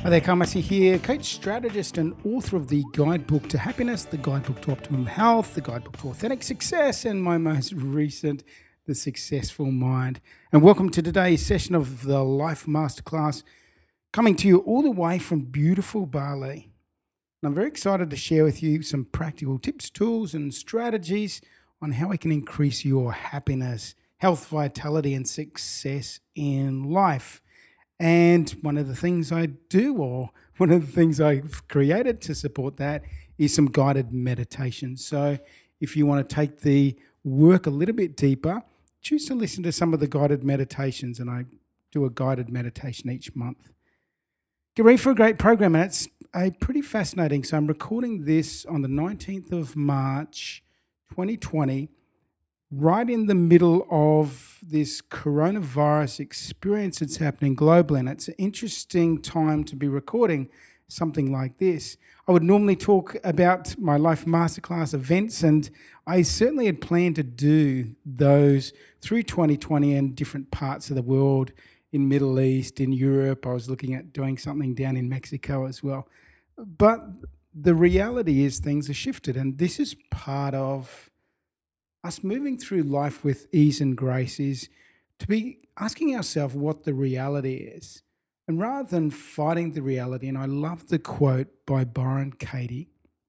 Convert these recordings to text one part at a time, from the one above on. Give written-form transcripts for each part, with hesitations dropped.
Hi there, Kamasi here, coach, strategist, and author of the Guidebook to Happiness, the Guidebook to Optimum Health, the Guidebook to Authentic Success, and my most recent, The Successful Mind. And welcome to today's session of the Life Masterclass, coming to you all the way from beautiful Bali. And I'm very excited to share with you some practical tips, tools, and strategies on how we can increase your happiness, health, vitality, and success in life. And one of the things I do, or one of the things I've created to support that, is some guided meditation. So if you want to take the work a little bit deeper, choose to listen to some of the guided meditations, and I do a guided meditation each month. Get ready for a great program, and it's pretty fascinating. So I'm recording this on the 19th of March, 2020, right in the middle of this coronavirus experience that's happening globally. And it's an interesting time to be recording something like this. I would normally talk about my Life Masterclass events, and I certainly had planned to do those through 2020 in different parts of the world, in Middle East, in Europe. I was looking at doing something down in Mexico as well. But the reality is things are shifted, and this is part of us moving through life with ease and grace, is to be asking ourselves what the reality is. And rather than fighting the reality, and I love the quote by Byron Katie,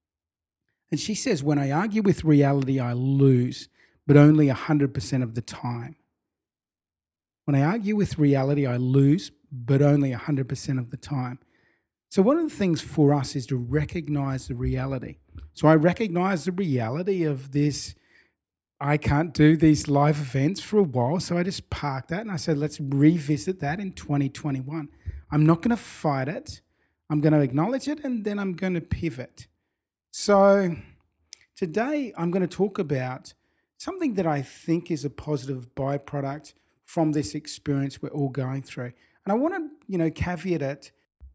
and she says, "When I argue with reality, I lose, but only 100% of the time." When I argue with reality, I lose, but only 100% of the time. So one of the things for us is to recognize the reality. So I recognize the reality of this. I can't do these live events for a while, so I just parked that and I said, let's revisit that in 2021. I'm not going to fight it. I'm going to acknowledge it, and then I'm going to pivot. So today I'm going to talk about something that I think is a positive byproduct from this experience we're all going through. And I want to, caveat it.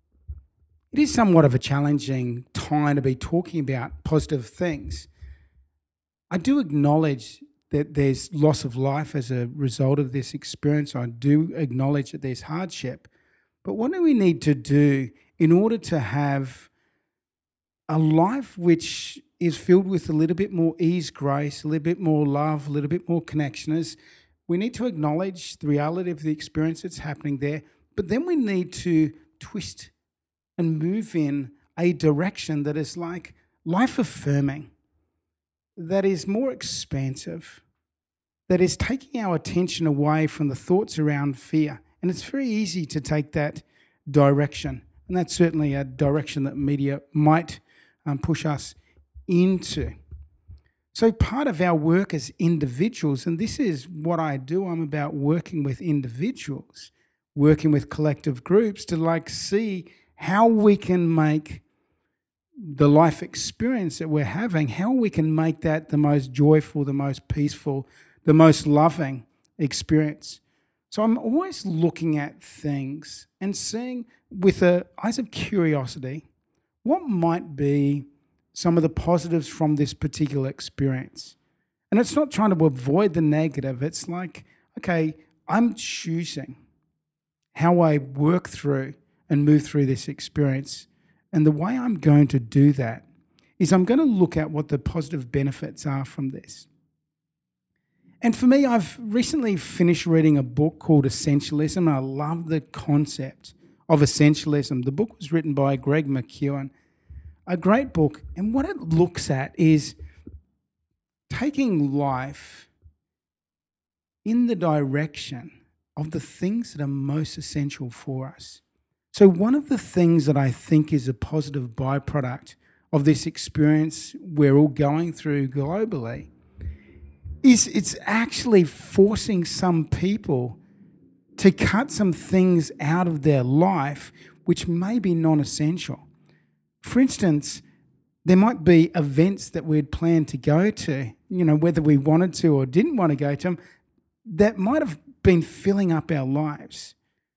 It is somewhat of a challenging time to be talking about positive things. I do acknowledge that there's loss of life as a result of this experience. I do acknowledge that there's hardship. But what do we need to do in order to have a life which is filled with a little bit more ease, grace, a little bit more love, a little bit more connection? Is we need to acknowledge the reality of the experience that's happening there, but then we need to twist and move in a direction that is like life-affirming, that is more expansive, that is taking our attention away from the thoughts around fear. And it's very easy to take that direction. And that's certainly a direction that media might push us into. So part of our work as individuals, and this is what I do, I'm about working with individuals, working with collective groups to see how we can make the life experience that we're having, how we can make that the most joyful, the most peaceful, the most loving experience. So I'm always looking at things and seeing with the eyes of curiosity what might be some of the positives from this particular experience. And it's not trying to avoid the negative. It's like, okay, I'm choosing how I work through and move through this experience. And the way I'm going to do that is I'm going to look at what the positive benefits are from this. And for me, I've recently finished reading a book called Essentialism. I love the concept of essentialism. The book was written by Greg McKeown, a great book. And what it looks at is taking life in the direction of the things that are most essential for us. So one of the things that I think is a positive byproduct of this experience we're all going through globally is it's actually forcing some people to cut some things out of their life which may be non-essential. For instance, there might be events that we'd planned to go to, whether we wanted to or didn't want to go to them, that might have been filling up our lives.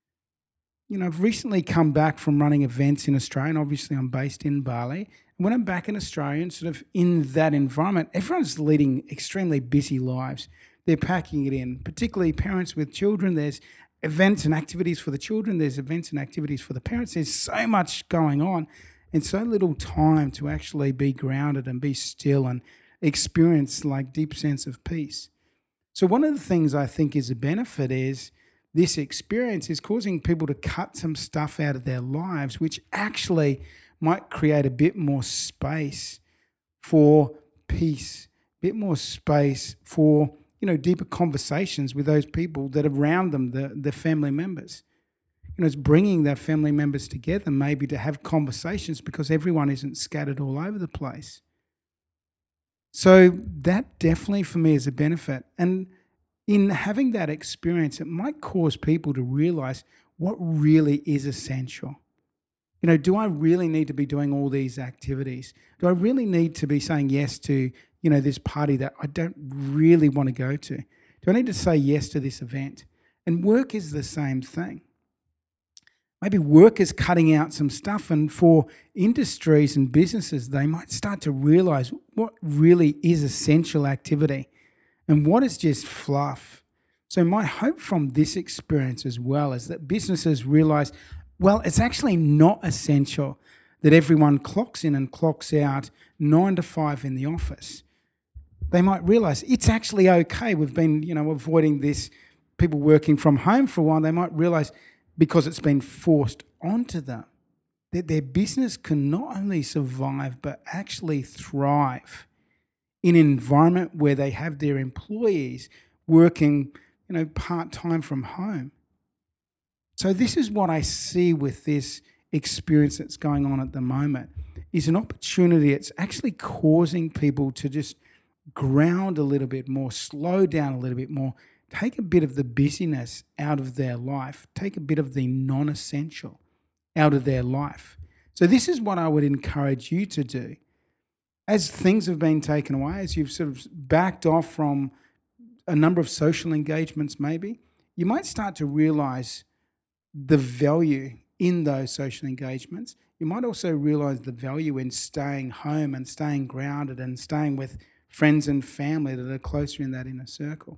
I've recently come back from running events in Australia, and obviously I'm based in Bali. And when I'm back in Australia and sort of in that environment, everyone's leading extremely busy lives. They're packing it in, particularly parents with children. There's events and activities for the children. There's events and activities for the parents. There's so much going on and so little time to actually be grounded and be still and experience like deep sense of peace. So one of the things I think is a benefit is this experience is causing people to cut some stuff out of their lives, which actually might create a bit more space for peace, a bit more space for, deeper conversations with those people that are around them, the family members. It's bringing their family members together maybe to have conversations because everyone isn't scattered all over the place. So that definitely for me is a benefit. And in having that experience, it might cause people to realize what really is essential. Do I really need to be doing all these activities? Do I really need to be saying yes to, this party that I don't really want to go to? Do I need to say yes to this event? And work is the same thing. Maybe work is cutting out some stuff, and for industries and businesses, they might start to realize what really is essential activity and what is just fluff. So my hope from this experience as well is that businesses realize, well, it's actually not essential that everyone clocks in and clocks out 9 to 5 in the office. They might realize it's actually okay. We've been, avoiding this, people working from home for a while. They might realize because it's been forced onto them that their business can not only survive but actually thrive in an environment where they have their employees working, part-time from home. So this is what I see with this experience that's going on at the moment, is an opportunity. It's actually causing people to just ground a little bit more, slow down a little bit more, take a bit of the busyness out of their life, take a bit of the non-essential out of their life. So this is what I would encourage you to do. As things have been taken away, as you've sort of backed off from a number of social engagements maybe, you might start to realize the value in those social engagements. You might also realize the value in staying home and staying grounded and staying with friends and family that are closer in that inner circle.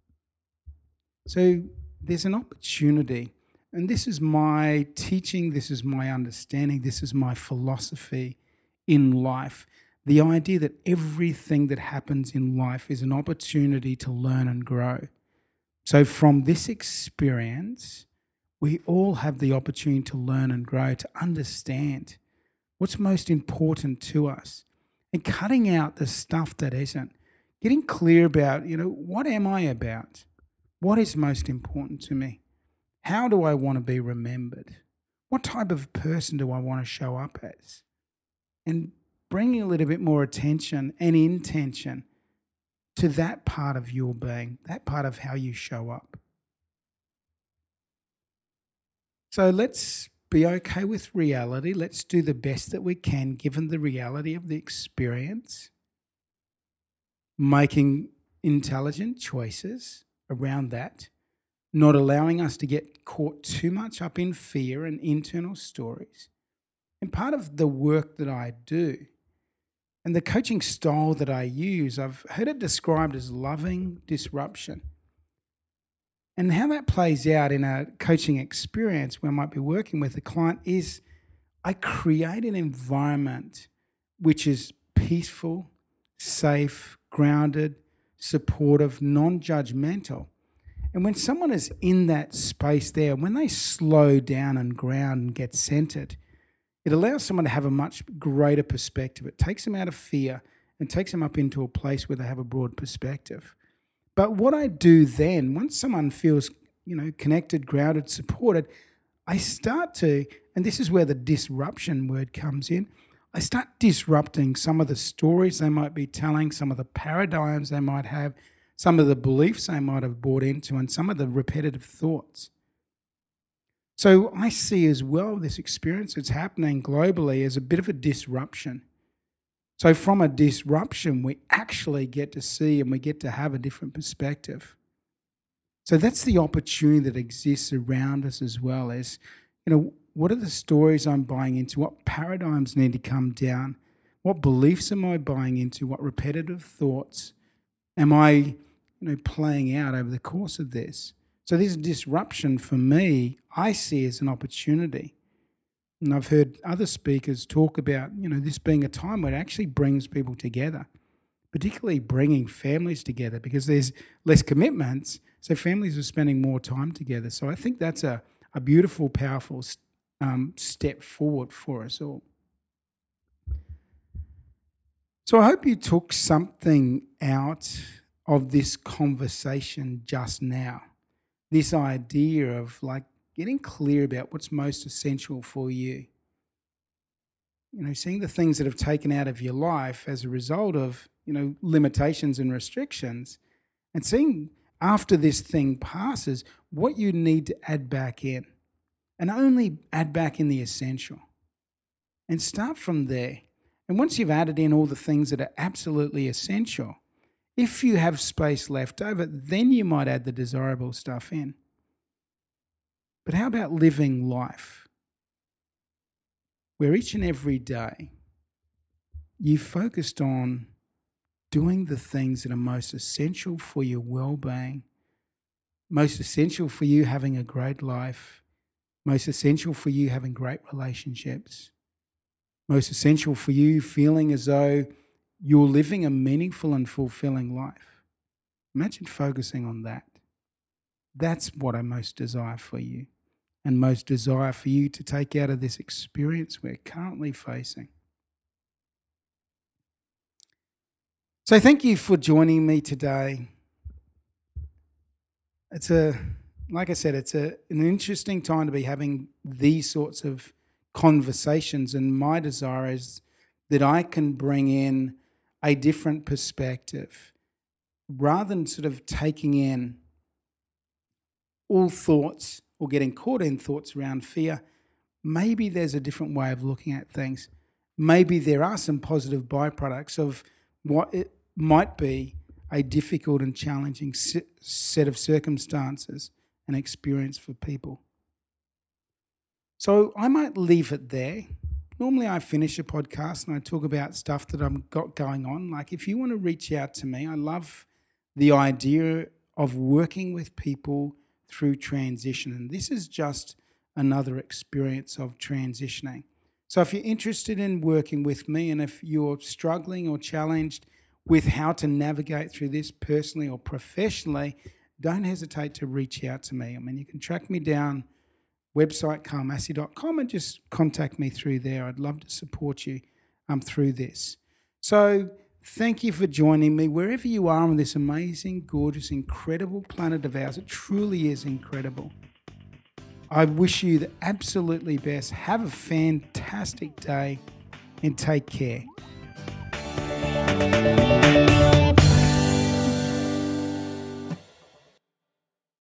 So there's an opportunity, and this is my teaching, this is my understanding, this is my philosophy in life. The idea that everything that happens in life is an opportunity to learn and grow. So from this experience, we all have the opportunity to learn and grow, to understand what's most important to us and cutting out the stuff that isn't. Getting clear about, what am I about? What is most important to me? How do I want to be remembered? What type of person do I want to show up as? And bringing a little bit more attention and intention to that part of your being, that part of how you show up. So let's be okay with reality. Let's do the best that we can given the reality of the experience. Making intelligent choices around that, not allowing us to get caught too much up in fear and internal stories. And part of the work that I do and the coaching style that I use, I've heard it described as loving disruption. And how that plays out in a coaching experience where I might be working with a client is I create an environment which is peaceful, safe, grounded, supportive, non-judgmental. And when someone is in that space there, when they slow down and ground and get centered, it allows someone to have a much greater perspective. It takes them out of fear and takes them up into a place where they have a broad perspective. But what I do then, once someone feels, connected, grounded, supported, I start to, and this is where the disruption word comes in, I start disrupting some of the stories they might be telling, some of the paradigms they might have, some of the beliefs they might have bought into, and some of the repetitive thoughts. So I see as well this experience that's happening globally as a bit of a disruption. So from a disruption, we actually get to see and we get to have a different perspective. So that's the opportunity that exists around us as well as, what are the stories I'm buying into? What paradigms need to come down? What beliefs am I buying into? What repetitive thoughts am I, playing out over the course of this? So this disruption for me, I see as an opportunity. And I've heard other speakers talk about, this being a time where it actually brings people together, particularly bringing families together because there's less commitments. So families are spending more time together. So I think that's a beautiful, powerful step forward for us all. So I hope you took something out of this conversation just now. This idea of getting clear about what's most essential for you. Seeing the things that have taken out of your life as a result of, limitations and restrictions, and seeing after this thing passes what you need to add back in, and only add back in the essential. And start from there. And once you've added in all the things that are absolutely essential, if you have space left over, then you might add the desirable stuff in. But how about living life where each and every day you focused on doing the things that are most essential for your well-being, most essential for you having a great life, most essential for you having great relationships, most essential for you feeling as though you're living a meaningful and fulfilling life. Imagine focusing on that. That's what I most desire for you, and most desire for you to take out of this experience we're currently facing. So thank you for joining me today. Like I said, it's an interesting time to be having these sorts of conversations, and my desire is that I can bring in a different perspective rather than sort of taking in all thoughts or getting caught in thoughts around fear. Maybe there's a different way of looking at things. Maybe there are some positive byproducts of what it might be a difficult and challenging set of circumstances and experience for people. So I might leave it there. Normally I finish a podcast and I talk about stuff that I've got going on. Like if you want to reach out to me, I love the idea of working with people through transition. And this is just another experience of transitioning. So if you're interested in working with me, and if you're struggling or challenged with how to navigate through this personally or professionally, don't hesitate to reach out to me. I mean, you can track me down, website karlmassey.com, and just contact me through there. I'd love to support you through this. So thank you for joining me wherever you are on this amazing, gorgeous, incredible planet of ours. It truly is incredible. I wish you the absolutely best. Have a fantastic day and take care.